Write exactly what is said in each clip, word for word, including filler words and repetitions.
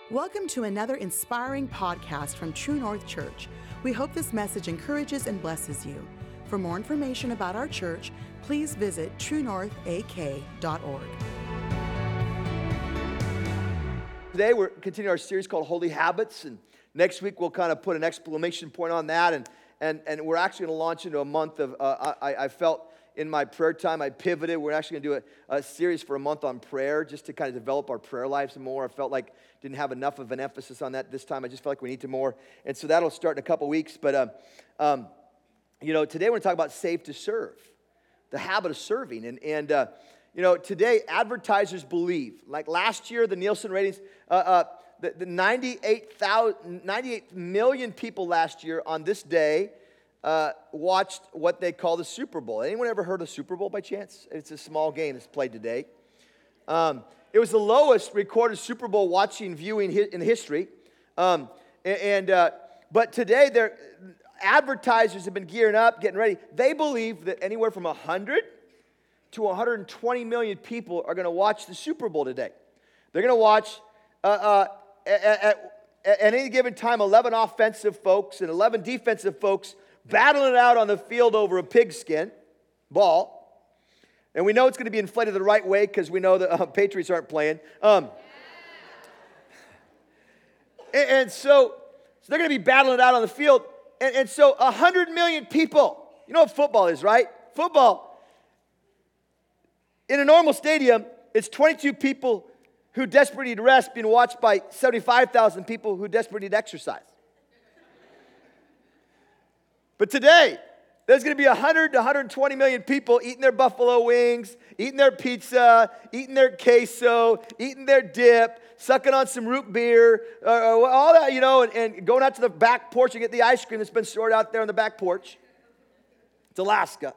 Welcome to another inspiring podcast from True North Church. We hope this message encourages and blesses you. For more information about our church, please visit true north a k dot org. Today we're continuing our series called Holy Habits, and next week we'll kind of put an exclamation point on that, and and, and we're actually going to launch into a month of, uh, I, I felt in my prayer time, I pivoted. We're actually going to do a, a series for a month on prayer, just to kind of develop our prayer lives more. I felt like didn't have enough of an emphasis on that this time. I just felt like we need to more, and so that'll start in a couple weeks, but uh, um, you know, today we're going to talk about save to serve, the habit of serving, and, and uh, you know, today advertisers believe, like last year, the Nielsen ratings, uh, uh, the, the ninety-eight million people last year on this day uh, watched what they call the Super Bowl. Anyone ever heard of the Super Bowl by chance? It's a small game that's played today. Um, it was the lowest recorded Super Bowl watching viewing hi- in history, um, and, and uh, but today they're advertisers have been gearing up, getting ready. They believe that anywhere from one hundred to one hundred twenty million people are going to watch the Super Bowl today. They're going to watch, uh, uh, at, at, at any given time, eleven offensive folks and eleven defensive folks battling it out on the field over a pigskin ball. And we know it's going to be inflated the right way because we know the uh, Patriots aren't playing. Um, and, and so, so they're going to be battling it out on the field. And, and so one hundred million people, you know what football is, right? Football, in a normal stadium, it's twenty-two people who desperately need rest being watched by seventy-five thousand people who desperately need exercise. But today, there's going to be one hundred to one hundred twenty million people eating their buffalo wings, eating their pizza, eating their queso, eating their dip, sucking on some root beer, uh, all that, you know, and, and going out to the back porch and get the ice cream that's been stored out there on the back porch. It's Alaska.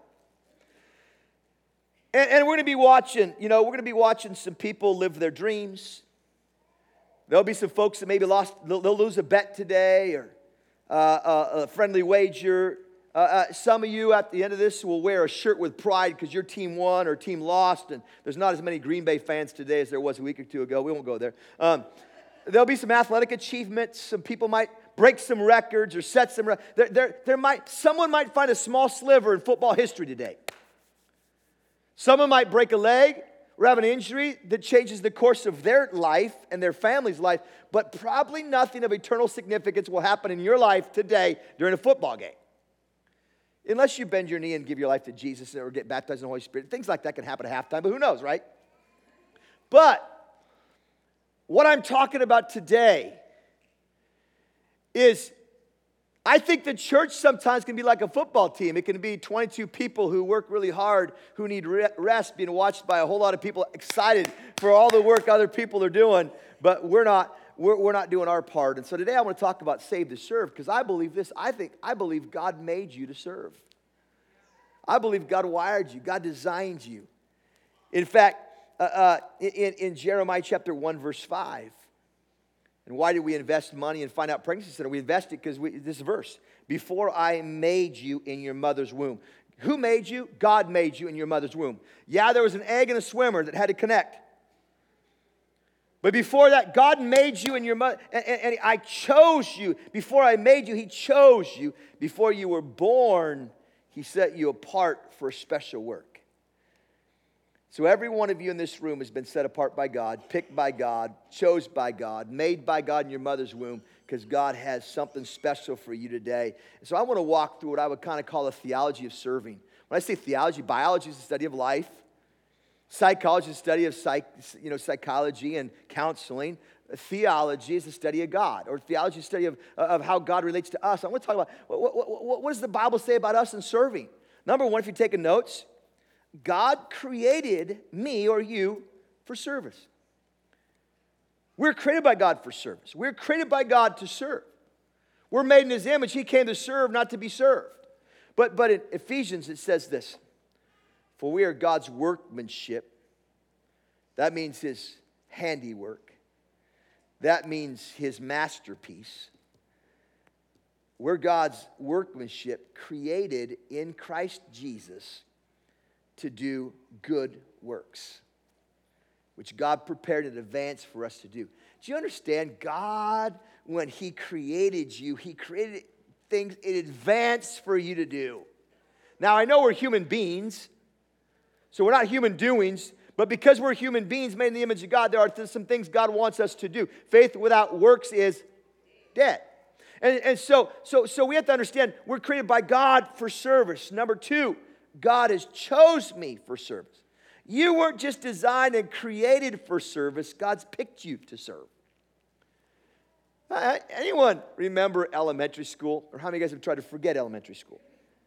And, and we're going to be watching, you know, we're going to be watching some people live their dreams. There'll be some folks that maybe lost, they'll, they'll lose a bet today or uh, a, a friendly wager. Uh, uh, some of you at the end of this will wear a shirt with pride because your team won or team lost, and there's not as many Green Bay fans today as there was a week or two ago. We won't go there. Um, there'll be some athletic achievements. Some people might break some records or set some. Re- there, there, there might someone might find a small sliver in football history today. Someone might break a leg or have an injury that changes the course of their life and their family's life, but probably nothing of eternal significance will happen in your life today during a football game. Unless you bend your knee and give your life to Jesus or get baptized in the Holy Spirit. Things like that can happen at halftime, but who knows, right? But what I'm talking about today is I think the church sometimes can be like a football team. It can be twenty-two people who work really hard, who need rest, being watched by a whole lot of people excited for all the work other people are doing, but we're not. We're, we're not doing our part. And so today I want to talk about save to serve because I believe this. I think, I believe God made you to serve. I believe God wired you. God designed you. In fact, uh, uh, in, in Jeremiah chapter one, verse five, and why did we invest money and find out pregnancy center? We invested because we, this verse, before I made you in your mother's womb. Who made you? God made you in your mother's womb. Yeah, there was an egg and a swimmer that had to connect. But before that, God made you in your mother, and, and, and I chose you. Before I made you, He chose you. Before you were born, He set you apart for a special work. So every one of you in this room has been set apart by God, picked by God, chose by God, made by God in your mother's womb, because God has something special for you today. And so I want to walk through what I would kind of call a theology of serving. When I say theology, biology is the study of life. Psychology is the study of psych, you know, psychology and counseling. Theology is the study of God, or theology is the study of, of how God relates to us. I want to talk about what, what, what, what does the Bible say about us in serving? Number one, if you're taking notes, God created me or you for service. We're created by God for service. We're created by God to serve. We're made in His image. He came to serve, not to be served. But, but in Ephesians it says this, for we are God's workmanship. That means His handiwork. That means His masterpiece. We're God's workmanship created in Christ Jesus to do good works. which God prepared in advance for us to do. Do you understand? God, when he created you, he created things in advance for you to do. Now, I know we're human beings, so we're not human doings, but because we're human beings made in the image of God, there are some things God wants us to do. Faith without works is dead. And, and so, so, so we have to understand we're created by God for service. Number two, God has chose me for service. You weren't just designed and created for service. God's picked you to serve. Uh, anyone remember elementary school? Or how many of you guys have tried to forget elementary school?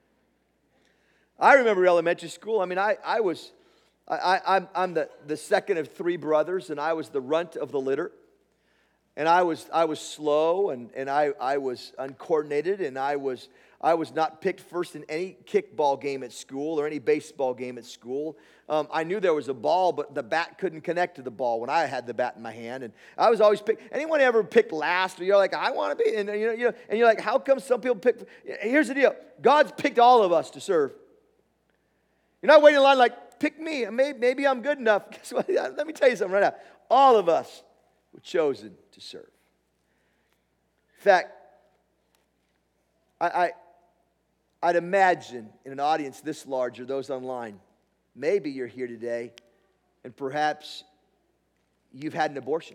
I remember elementary school. I mean, I, I was, I, I, I'm, I'm the, the second of three brothers, and I was the runt of the litter. And I was I was slow, and, and I, I was uncoordinated, and I was I was not picked first in any kickball game at school or any baseball game at school. Um, I knew there was a ball, but the bat couldn't connect to the ball when I had the bat in my hand. And I was always picked. Anyone ever picked last? Or you're like, I want to be, and you know, you know, and you're like, how come some people pick? Here's the deal: God's picked all of us to serve. You're not waiting in line like, pick me. Maybe, maybe I'm good enough. Guess what? Let me tell you something right now. All of us were chosen to serve. In fact, I, I, I'd imagine in an audience this large or those online, maybe you're here today and perhaps you've had an abortion.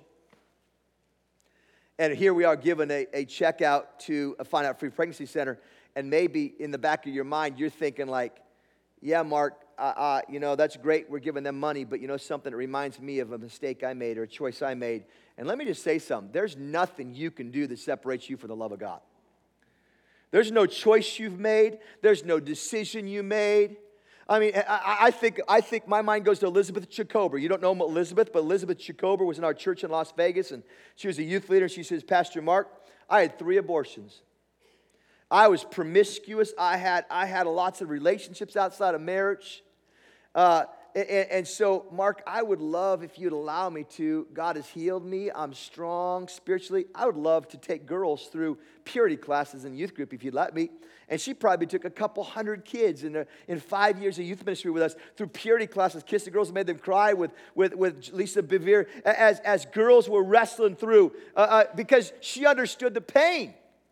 And here we are giving a, a check out to a Find Out Free Pregnancy Center, and maybe in the back of your mind you're thinking like, yeah, Mark, uh, uh, you know, that's great, we're giving them money, but you know something, it reminds me of a mistake I made or a choice I made. And let me just say something. There's nothing you can do that separates you from the love of God. There's no choice you've made. There's no decision you made. I mean, I, I think I think my mind goes to Elizabeth Chacober. You don't know Elizabeth, but Elizabeth Chacober was in our church in Las Vegas, and she was a youth leader. And she says, Pastor Mark, I had three abortions. I was promiscuous. I had I had lots of relationships outside of marriage. Uh, and, and so, Mark, I would love if you'd allow me to. God has healed me. I'm strong spiritually. I would love to take girls through purity classes in youth group if you'd let me. And she probably took a couple hundred kids in, a, in five years of youth ministry with us through purity classes, kissed the girls and made them cry with, with, with Lisa Bevere as, as girls were wrestling through uh, uh, because she understood the pain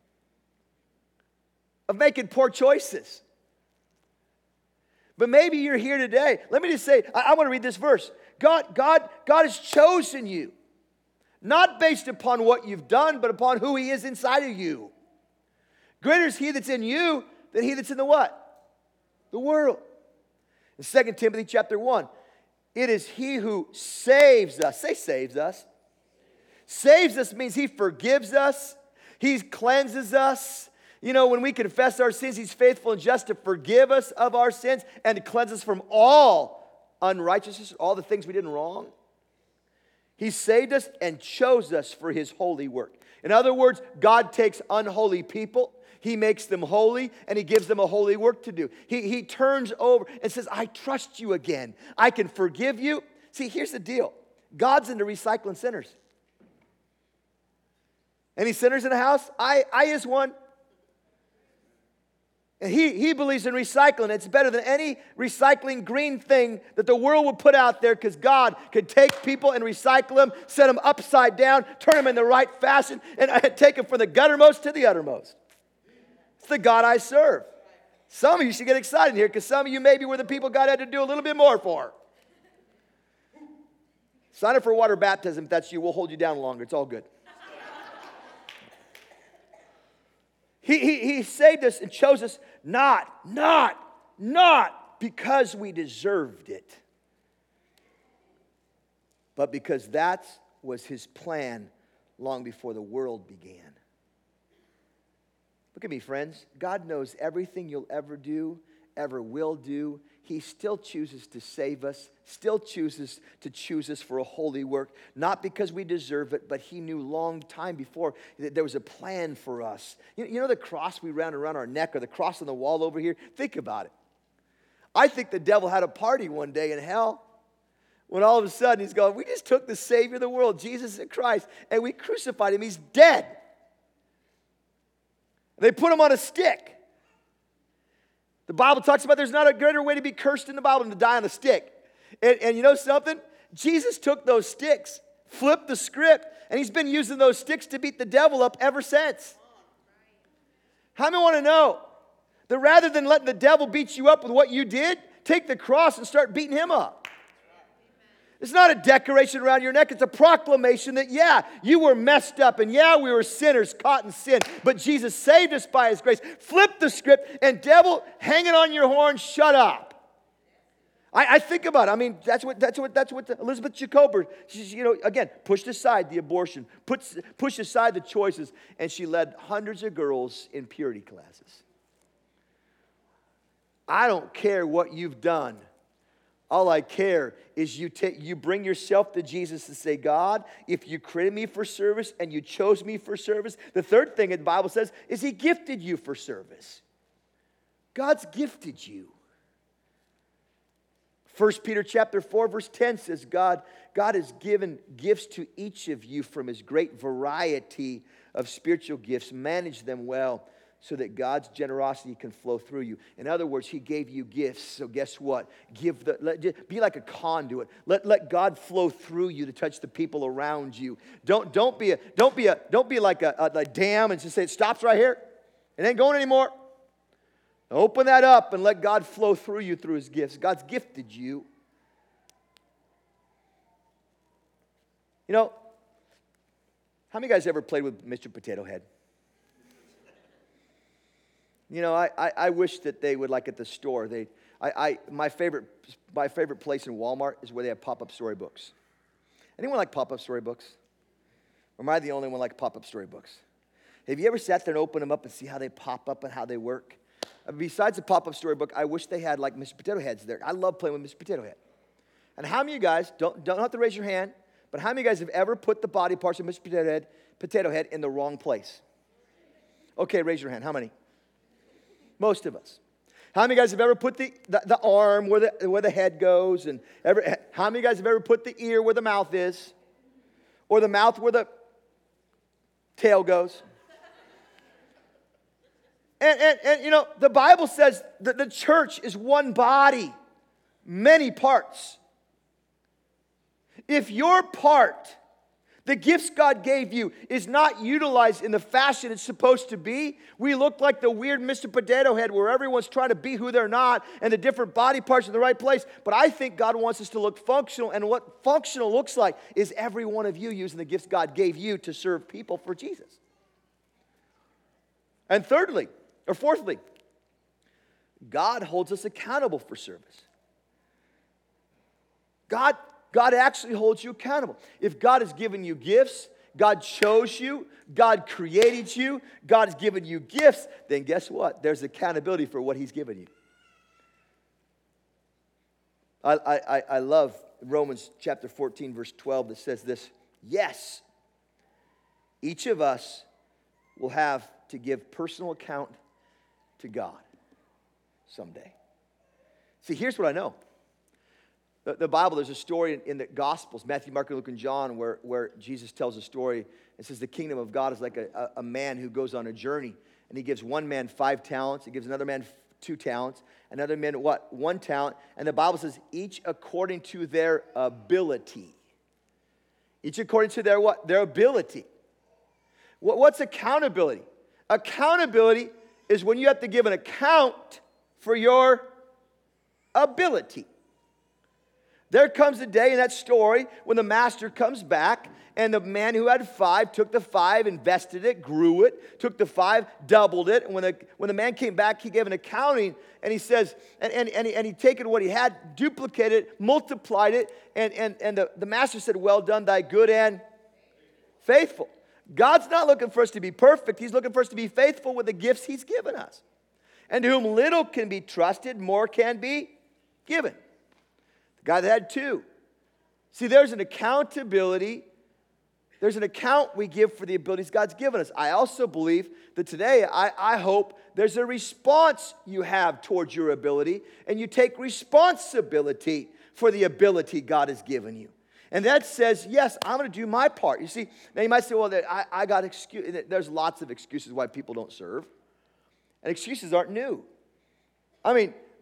of making poor choices. But maybe you're here today. Let me just say, I, I want to read this verse. God, God, God has chosen you, not based upon what you've done, but upon who he is inside of you. Greater is he that's in you than he that's in the what? The world. In Second Timothy chapter one, it is he who saves us. Say saves us. Saves us means he forgives us. He cleanses us. You know, when we confess our sins, he's faithful and just to forgive us of our sins and to cleanse us from all unrighteousness, all the things we did wrong. He saved us and chose us for his holy work. In other words, God takes unholy people, he makes them holy, and he gives them a holy work to do. He, he turns over and says, I trust you again. I can forgive you. See, here's the deal. God's into recycling sinners. Any sinners in the house? I, I is one. And he, he believes in recycling. It's better than any recycling green thing that the world will put out there because God could take people and recycle them, set them upside down, turn them in the right fashion, and take them from the guttermost to the uttermost. It's the God I serve. Some of you should get excited here because some of you maybe were the people God had to do a little bit more for. Sign up for water baptism if that's you. We'll hold you down longer. It's all good. He, he, he saved us and chose us not, not, not because we deserved it, but because that was his plan long before the world began. Look at me, friends. God knows everything you'll ever do, ever will do. He still chooses to save us, still chooses to choose us for a holy work, not because we deserve it, but he knew long time before that there was a plan for us. You, you know the cross we ran around our neck or the cross on the wall over here? Think about it. I think the devil had a party one day in hell when all of a sudden he's going, we just took the Savior of the world, Jesus Christ, and we crucified him. He's dead. They put him on a stick. The Bible talks about there's not a greater way to be cursed in the Bible than to die on a stick. And, and you know something? Jesus took those sticks, flipped the script, and he's been using those sticks to beat the devil up ever since. How many want to know that rather than letting the devil beat you up with what you did, take the cross and start beating him up? It's not a decoration around your neck. It's a proclamation that, yeah, you were messed up, and yeah, we were sinners caught in sin, but Jesus saved us by his grace. Flip the script, and devil, hanging on your horn, shut up. I, I think about it. I mean, that's what that's what that's what Elizabeth Jacober, she's, you know, again, pushed aside the abortion, puts pushed aside the choices, and she led hundreds of girls in purity classes. I don't care what you've done. All I care is you take you bring yourself to Jesus and say, God, if you created me for service and you chose me for service, the third thing the Bible says is he gifted you for service. God's gifted you. First Peter chapter four, verse ten says, God, God has given gifts to each of you from his great variety of spiritual gifts. Manage them well so that God's generosity can flow through you. In other words, he gave you gifts. So guess what? Give the let, be like a conduit. Let, let God flow through you to touch the people around you. Don't, don't be a don't be a don't be like a, a, a dam and just say it stops right here. It ain't going anymore. Open that up and let God flow through you through his gifts. God's gifted you. You know, how many guys ever played with Mister Potato Head? You know, I, I, I wish that they would, like at the store, they I, I my favorite my favorite place in Walmart is where they have pop-up storybooks. Anyone like pop-up storybooks? Or am I the only one like pop-up storybooks? Have you ever sat there and opened them up and see how they pop up and how they work? Besides the pop-up storybook, I wish they had like Mister Potato Heads there. I love playing with Mister Potato Head. And how many of you guys, don't, don't have to raise your hand, but how many of you guys have ever put the body parts of Mister Potato Head, Potato Head in the wrong place? Okay, raise your hand. How many? Most of us. How many of you guys have ever put the, the, the arm where the, where the head goes? And ever, how many of you guys have ever put the ear where the mouth is? Or the mouth where the tail goes? And, and, and, you know, the Bible says that the church is one body, many parts. If your part, the gifts God gave you, is not utilized in the fashion it's supposed to be, we look like the weird Mister Potato Head where everyone's trying to be who they're not and the different body parts in the right place. But I think God wants us to look functional, and what functional looks like is every one of you using the gifts God gave you to serve people for Jesus. And thirdly, Or fourthly, God holds us accountable for service. God, God actually holds you accountable. If God has given you gifts, God chose you, God created you, God has given you gifts, then guess what? There's accountability for what he's given you. I, I, I love Romans chapter fourteen, verse twelve that says this, yes, each of us will have to give personal account to God someday. See, here's what I know. The, the Bible, there's a story in, in the Gospels, Matthew, Mark, Luke, and John, where, where Jesus tells a story. It says the kingdom of God is like a, a, a man who goes on a journey, and he gives one man five talents, he gives another man two talents, another man what? One talent, and the Bible says each according to their ability. Each according to their what? Their ability. What, what's accountability? Accountability is when you have to give an account for your ability. There comes a day in that story when the master comes back, and the man who had five took the five, invested it, grew it, took the five, doubled it. And when the, when the man came back, he gave an accounting, and he says, and, and, and, he, and he taken what he had, duplicated it, multiplied it, and, and, and the, the master said, well done, thy good and faithful. God's not looking for us to be perfect. He's looking for us to be faithful with the gifts he's given us. And to whom little can be trusted, more can be given. The guy that had two. See, there's an accountability. There's an account we give for the abilities God's given us. I also believe that today, I, I hope there's a response you have towards your ability, and you take responsibility for the ability God has given you. And that says, yes, I'm going to do my part. You see, now you might say, well, I, I got excuse. There's lots of excuses why people don't serve. And excuses aren't new. I mean,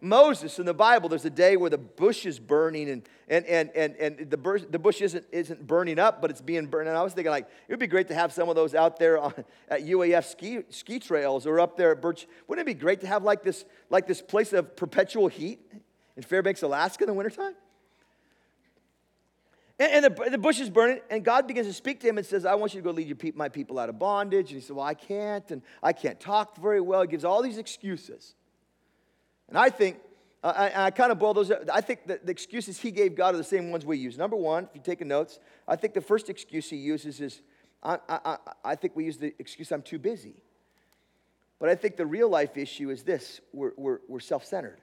Moses in the Bible, there's a day where the bush is burning and and and and, and the bush the bush isn't isn't burning up, but it's being burned. And I was thinking, like, it would be great to have some of those out there on, at U A F ski ski trails or up there at Birch. Wouldn't it be great to have like this like this place of perpetual heat in Fairbanks, Alaska in the wintertime? And, and the, the bush is burning, and God begins to speak to him and says, I want you to go lead your pe- my people out of bondage. And he said, well, I can't, and I can't talk very well. He gives all these excuses. And I think, uh, I, I kind of boil those up. I think that the excuses he gave God are the same ones we use. Number one, if you're taking notes, I think the first excuse he uses is, I, I, I, I think we use the excuse, I'm too busy. But I think the real life issue is this, we're, we're, we're self-centered.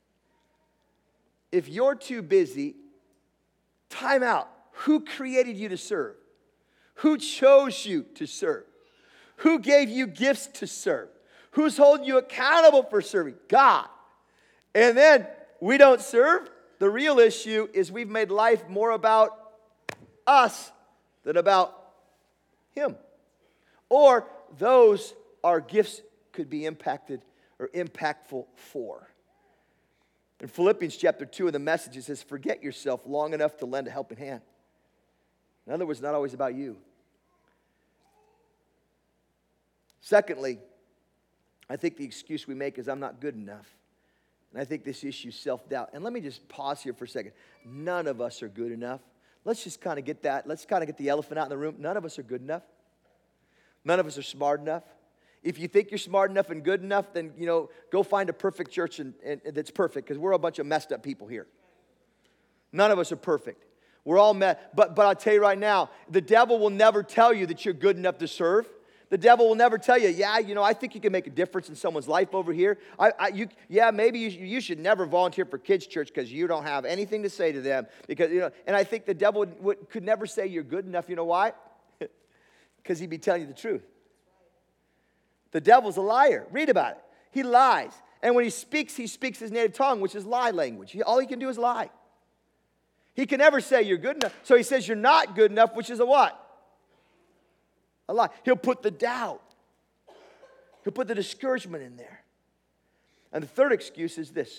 If you're too busy, time out. Who created you to serve? Who chose you to serve? Who gave you gifts to serve? Who's holding you accountable for serving? God. And then we don't serve. The real issue is we've made life more about us than about him. Or those our gifts could be impacted or impactful for. In Philippians chapter two in the Message, it says, forget yourself long enough to lend a helping hand. In other words, not always about you. Secondly, I think the excuse we make is I'm not good enough. And I think this issue is self-doubt. And let me just pause here for a second. None of us are good enough. Let's just kind of get that. Let's kind of get the elephant out in the room. None of us are good enough. None of us are smart enough. If you think you're smart enough and good enough, then, you know, go find a perfect church and, and, and that's perfect, because we're a bunch of messed up people here. None of us are perfect. We're all messed. But, but I'll tell you right now, the devil will never tell you that you're good enough to serve. The devil will never tell you, yeah, you know, I think you can make a difference in someone's life over here. I, I, you, yeah, maybe you, you should never volunteer for kids' church because you don't have anything to say to them. Because, you know, and I think the devil would, would, could never say you're good enough. You know why? Because he'd be telling you the truth. The devil's a liar. Read about it. He lies. And when he speaks, he speaks his native tongue, which is lie language. He, all he can do is lie. He can never say you're good enough. So he says you're not good enough, which is a what? A lie. He'll put the doubt. He'll put the discouragement in there. And the third excuse is this.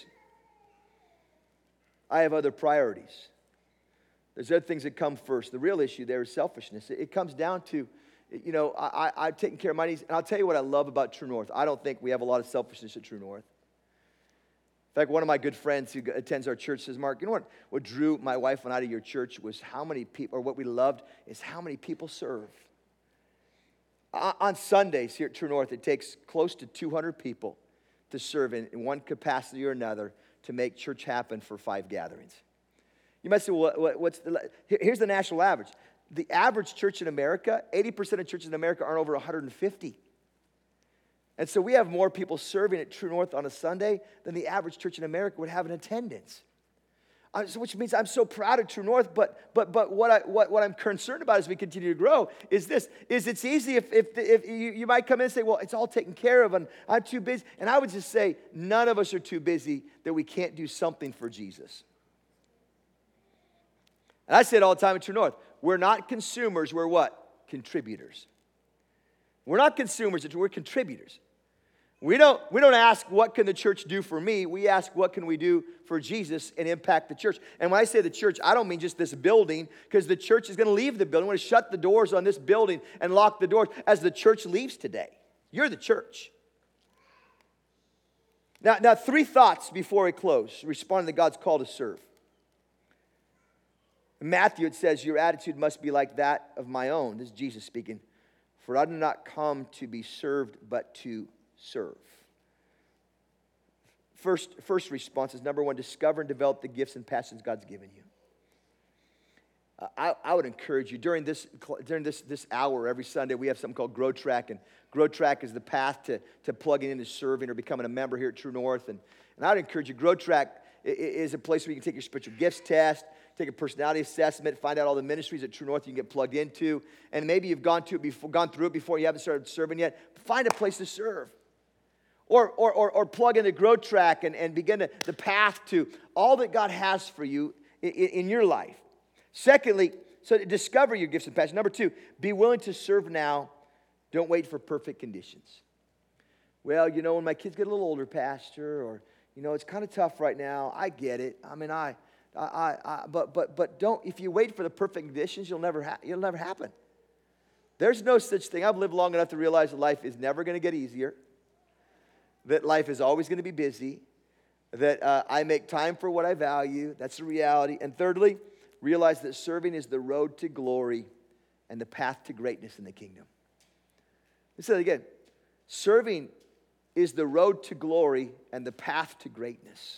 I have other priorities. There's other things that come first. The real issue there is selfishness. It comes down to, you know, I, I, I've taken care of my needs. And I'll tell you what I love about True North. I don't think we have a lot of selfishness at True North. In fact, one of my good friends who attends our church says, Mark, you know what, what drew my wife and I to your church was how many people, or what we loved is how many people serve. On Sundays here at True North, it takes close to two hundred people to serve in, in one capacity or another to make church happen for five gatherings. You might say, well, what, what's the, here's the national average. The average church in America, eighty percent of churches in America aren't over one hundred fifty. And so we have more people serving at True North on a Sunday than the average church in America would have in attendance. Uh, so which means I'm so proud of True North, but but but what I what, what I'm concerned about as we continue to grow is this: is it's easy if if if you, you might come in and say, well, it's all taken care of, and I'm too busy. And I would just say, none of us are too busy that we can't do something for Jesus. And I say it all the time at True North: we're not consumers, we're what? Contributors. We're not consumers, we're contributors. We don't, we don't ask, what can the church do for me? We ask, what can we do for Jesus and impact the church? And when I say the church, I don't mean just this building, because the church is going to leave the building. We're going to shut the doors on this building and lock the doors as the church leaves today. You're the church. Now, now three thoughts before we close, responding to God's call to serve. In Matthew, it says, your attitude must be like that of my own. This is Jesus speaking. For I did not come to be served, but to serve. First, first response is, number one, discover and develop the gifts and passions God's given you. Uh, I, I would encourage you, during this during this, this hour every Sunday, we have something called Grow Track, and Grow Track is the path to, to plugging into serving or becoming a member here at True North. And, and I would encourage you, Grow Track is a place where you can take your spiritual gifts test, take a personality assessment, find out all the ministries at True North you can get plugged into, and maybe you've gone, to it before, gone through it before, you haven't started serving yet. Find a place to serve. Or, or, or, or plug in the Grow Track and, and begin to, the path to all that God has for you in, in your life. Secondly, so discover your gifts and passions. Number two, be willing to serve now. Don't wait for perfect conditions. Well, you know, when my kids get a little older, Pastor, or, You know, it's kind of tough right now. I get it. I mean, I, I, I, I but, but, but don't. If you wait for the perfect conditions, you'll never, ha- it'll never happen. There's no such thing. I've lived long enough to realize that life is never going to get easier. That life is always going to be busy. That uh, I make time for what I value. That's the reality. And thirdly, realize that serving is the road to glory and the path to greatness in the kingdom. Let's say it again. Serving is the road to glory and the path to greatness.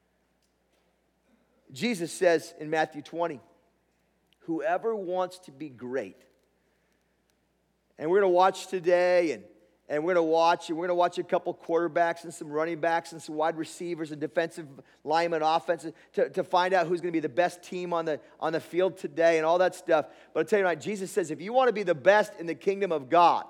Jesus says in Matthew twenty, whoever wants to be great, and we're going to watch today, and, and we're going to watch, and we're going to watch a couple quarterbacks and some running backs and some wide receivers and defensive linemen, offensive, to, to find out who's going to be the best team on the, on the field today and all that stuff. But I'll tell you right, Jesus says, if you want to be the best in the kingdom of God,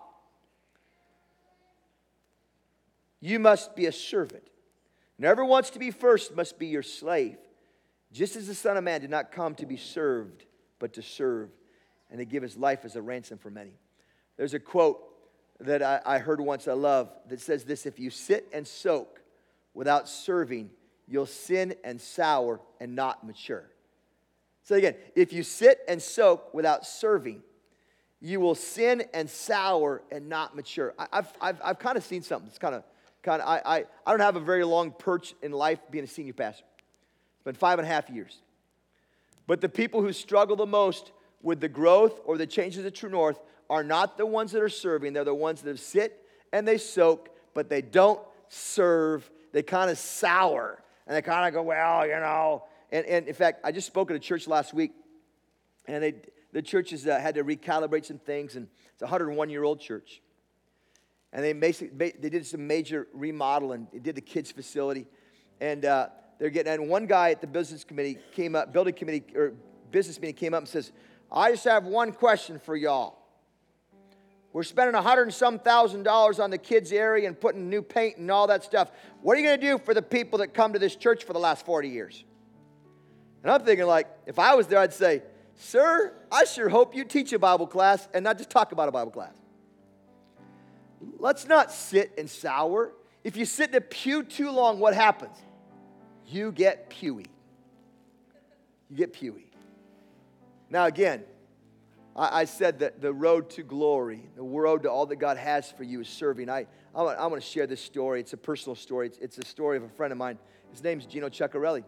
you must be a servant. And whoever wants to be first must be your slave. Just as the Son of Man did not come to be served, but to serve, and to give his life as a ransom for many. There's a quote that I, I heard once I love that says this: if you sit and soak without serving, you'll sin and sour and not mature. So again, if you sit and soak without serving, you will sin and sour and not mature. I, I've, I've, I've kind of seen something. It's kind of, kind of. I, I, I don't have a very long perch in life being a senior pastor. It's been five and a half years. But the people who struggle the most with the growth or the changes at True North are not the ones that are serving. They're the ones that sit and they soak, but they don't serve. They kind of sour. And they kind of go, well, you know. And, and in fact, I just spoke at a church last week. And they, the church has uh, had to recalibrate some things. And it's a one hundred one-year-old church. And they basically they did some major remodeling. They did the kids' facility. And uh, they're getting, and one guy at the business committee came up, building committee, or business meeting came up and says, I just have one question for y'all. We're spending a hundred and some thousand dollars on the kids area and putting new paint and all that stuff. What are you going to do for the people that come to this church for the last forty years? And I'm thinking, like, if I was there, I'd say, sir, I sure hope you teach a Bible class and not just talk about a Bible class. Let's not sit and sour. If you sit in a pew too long, what happens? You get pewy. You get pewy. Now again, I said that the road to glory, the road to all that God has for you is serving. I, I want to share this story. It's a personal story. It's, it's a story of a friend of mine. His name's Gino Ciccarelli.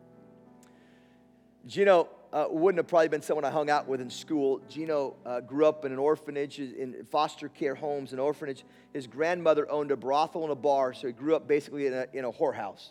Gino uh, wouldn't have probably been someone I hung out with in school. Gino uh, grew up in an orphanage, in foster care homes, an orphanage. His grandmother owned a brothel and a bar, so he grew up basically in a, in a whorehouse.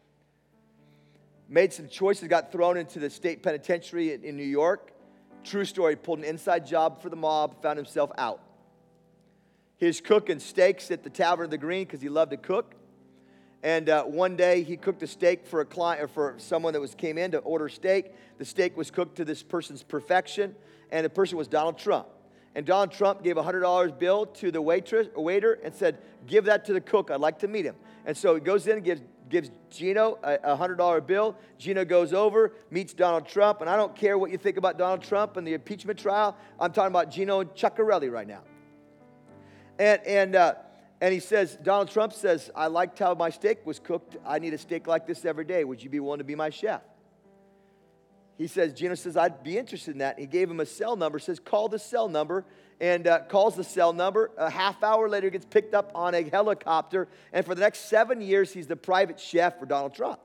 Made some choices, got thrown into the state penitentiary in, in New York. True story, pulled an inside job for the mob, found himself out. He was cooking steaks at the Tavern of the Green because he loved to cook. And uh, one day he cooked a steak for a client, or for someone that was came in to order steak. The steak was cooked to this person's perfection, and the person was Donald Trump. And Donald Trump gave a one hundred dollar bill to the waitress, waiter and said, give that to the cook. I'd like to meet him. And so he goes in and gives, gives Gino a, a one hundred dollar bill. Gino goes over, meets Donald Trump. And I don't care what you think about Donald Trump and the impeachment trial. I'm talking about Gino Ciccarelli right now. And, and, uh, and he says, Donald Trump says, I liked how my steak was cooked. I need a steak like this every day. Would you be willing to be my chef? He says, Gino says, I'd be interested in that. He gave him a cell number, says, call the cell number, and uh, calls the cell number. A half hour later, gets picked up on a helicopter, and for the next seven years, he's the private chef for Donald Trump.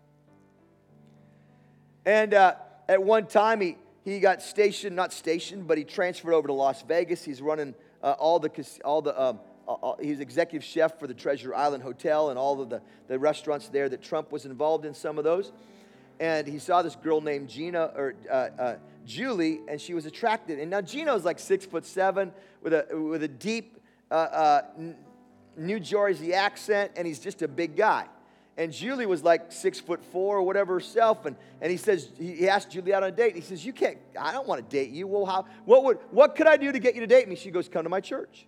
And uh, at one time, he, he got stationed, not stationed, but he transferred over to Las Vegas. He's running uh, all the, all the um, uh, he's executive chef for the Treasure Island Hotel and all of the, the restaurants there that Trump was involved in, some of those. And he saw this girl named Gina, or uh, uh, Julie, and she was attracted. And now Gino's like six foot seven with a with a deep uh, uh, New Jersey accent, and he's just a big guy. And Julie was like six foot four or whatever herself. And, and he says, he asked Julie out on a date. He says, you can't, I don't want to date you. Well, how, what would, what could I do to get you to date me? She goes, come to my church.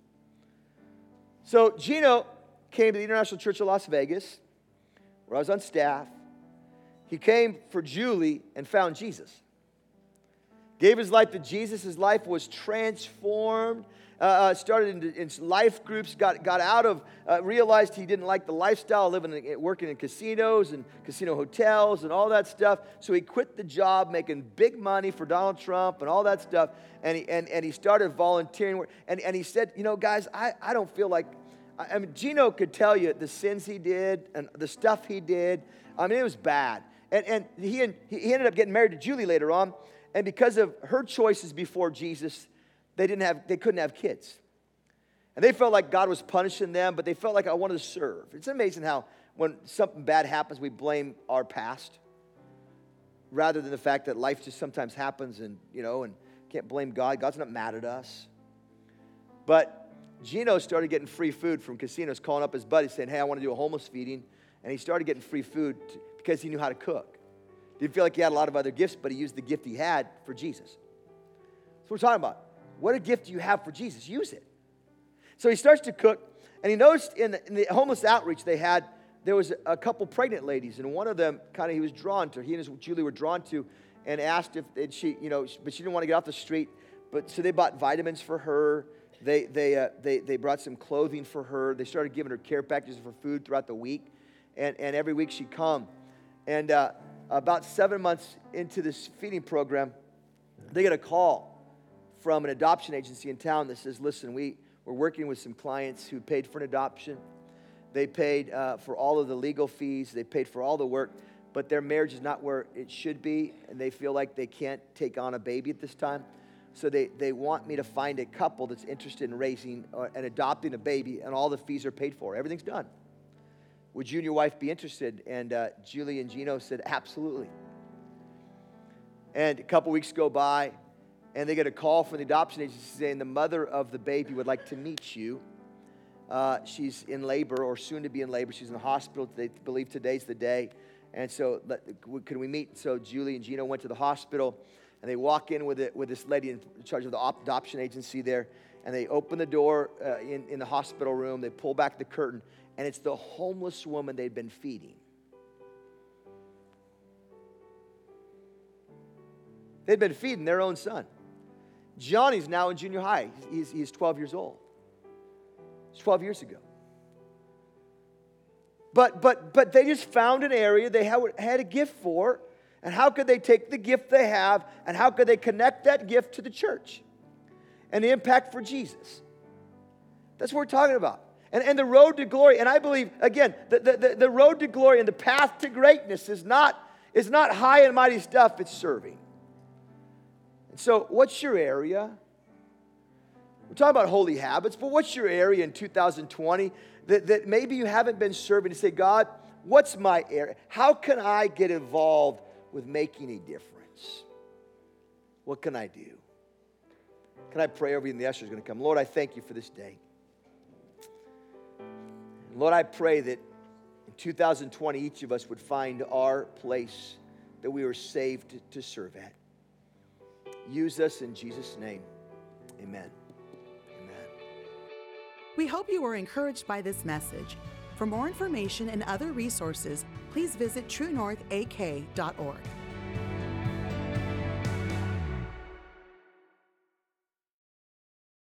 So Gino came to the International Church of Las Vegas, where I was on staff. He came for Julie and found Jesus. gave his life to Jesus. His life was transformed. Uh, uh, started in, in life groups, got, got out of, uh, realized he didn't like the lifestyle, living, in, working in casinos and casino hotels and all that stuff. So he quit the job, making big money for Donald Trump and all that stuff. And he, and, and he started volunteering. And, and he said, you know, guys, I, I don't feel like, I, I mean, Gino could tell you the sins he did and the stuff he did. I mean, it was bad. And, and he, he ended up getting married to Julie later on. And because of her choices before Jesus, They didn't have, they couldn't have kids. And they felt like God was punishing them, but they felt like I wanted to serve. It's amazing how when something bad happens, we blame our past rather than the fact that life just sometimes happens and, you know, and can't blame God. God's not mad at us. But Gino started getting free food from casinos, calling up his buddies saying, hey, I want to do a homeless feeding. And he started getting free food to, because he knew how to cook. Didn't feel like he had a lot of other gifts, but he used the gift he had for Jesus. That's what we're talking about. What a gift do you have for Jesus? Use it. So he starts to cook, and he noticed in the, in the homeless outreach they had, there was a couple pregnant ladies, and one of them kind of he was drawn to. He and his Julie were drawn to, and asked if and she, you know, but she didn't want to get off the street. But so they bought vitamins for her. They they uh, they they brought some clothing for her. They started giving her care packages for food throughout the week, and and every week she'd come. And uh, about seven months into this feeding program, they get a call from an adoption agency in town that says, listen, we, we're working with some clients who paid for an adoption. They paid uh, for all of the legal fees. They paid for all the work, but their marriage is not where it should be, and they feel like they can't take on a baby at this time. So they, they want me to find a couple that's interested in raising or, and adopting a baby, and all the fees are paid for. Everything's done. Would you and your wife be interested? And uh, Julie and Gino said, absolutely. And a couple weeks go by, and they get a call from the adoption agency saying the mother of the baby would like to meet you. Uh, she's in labor or soon to be in labor. She's in the hospital. They believe today's the day. And so let, can we meet? So Julie and Gino went to the hospital, and they walk in with it, with this lady in charge of the adoption agency there. And they open the door uh, in, in the hospital room. They pull back the curtain, and it's the homeless woman they'd been feeding. They'd been feeding their own son. Johnny's now in junior high. He's, he's twelve years old. It's twelve years ago. But, but, but they just found an area they had, had a gift for, and how could they take the gift they have, and how could they connect that gift to the church and the impact for Jesus? That's what we're talking about. And, and the road to glory, and I believe, again, the, the, the road to glory and the path to greatness is not, is not high and mighty stuff, it's serving. So what's your area? We're talking about holy habits, but what's your area in two thousand twenty that, that maybe you haven't been serving to say, God, what's my area? How can I get involved with making a difference? What can I do? Can I pray over you? And the usher is going to come. Lord, I thank you for this day. Lord, I pray that in two thousand twenty, each of us would find our place that we were saved to, to serve at. Use us in Jesus' name. Amen. Amen. We hope you were encouraged by this message. For more information and other resources, please visit true north a k dot org.